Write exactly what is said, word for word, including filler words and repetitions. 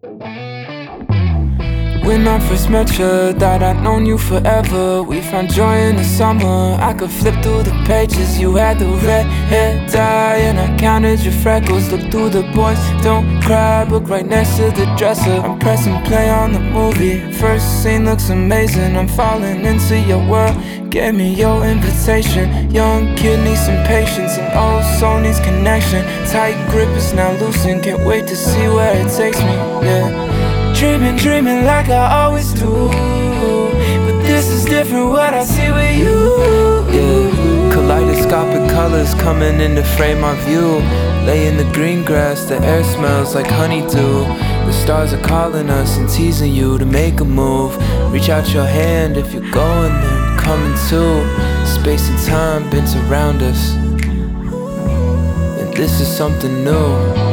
When I first met you, thought I'd known you forever. We found joy in the summer. I could flip through the pages. You had the red hair dye and I counted your freckles. Look through the boys, don't cry, book right next to the dresser. I'm pressing play on the movie. First scene looks amazing. I'm falling into your world. Gave me your invitation. Young kid needs some patience, and old soul needs connection. Tight grip is now loosened. Can't wait to see where it takes me, yeah. Dreaming, dreaming like I always do, but this is different what I see with you, yeah. Kaleidoscopic colors coming in to frame our view. Lay in the green grass, the air smells like honeydew. The stars are calling us and teasing you to make a move. Reach out your hand if you're going, then coming too. Space and time bends around us, and this is something new.